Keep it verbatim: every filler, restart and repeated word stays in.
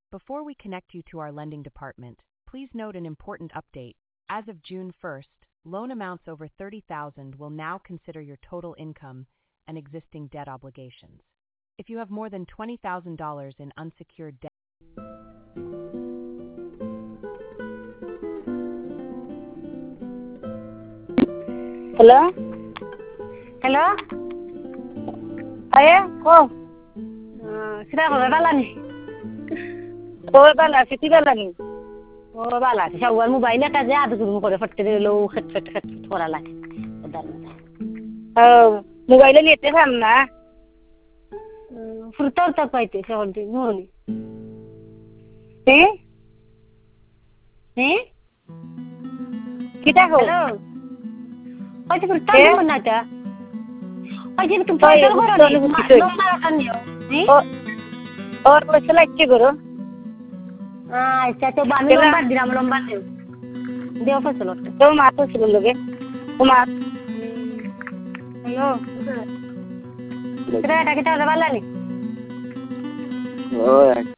Before we connect you to our lending department, please note an important update. As of June first, loan amounts over thirty thousand dollars will now consider your total income and existing debt obligations. If you have more than twenty thousand dollars in unsecured debt. Hello? Hello? Aya, ko. Uh, sira ko bala ni. Ko bala, siti bala ni. Oh bala, sa wan mobile ka ja adu mo ko fatte lo khat khat khat thora la. Udar na. Oh, mobile ni ete tham na. Furtar tak paite sa honti no ni. Eh? Eh? Kita ko. Hello. Paite furtar mo na ta. Paite tu Oye, furtar ko furtar ni. ni furtar. No para kan yo. Eh? Oh. और पैसे like करो ah अच्छा तो बानी लंबा dirham लंबा दे देव फसल तो मातो से लोगे तो मात हेलो कितना टाका वाला नहीं ओ